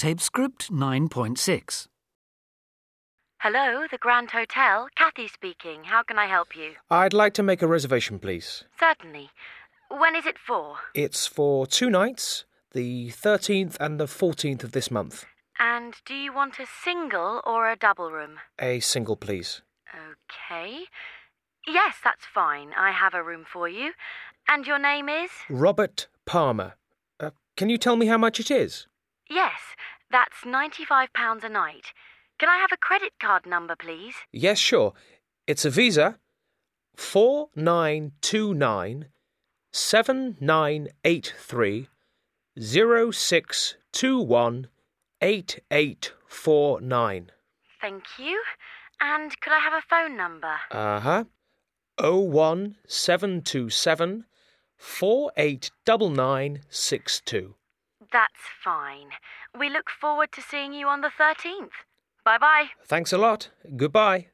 Tape script 9.6. Hello, the Grand Hotel. Kathy speaking. How can I help you? I'd like to make a reservation, please. Certainly. When is it for? It's for 2 nights, the 13th and the 14th of this month. And do you want a single or a double room? A single, please. Okay. Yes, that's fine. I have a room for you. And your name is? Robert Palmer. Can you tell me how much it is? Yes, that's £95 a night. Can I have a credit card number, please? Yes, sure. It's a Visa. 4929 7983 0621 8849. Thank you. And could I have a phone number? 01727 489962. That's fine. We look forward to seeing you on the 13th. Bye-bye. Thanks a lot. Goodbye.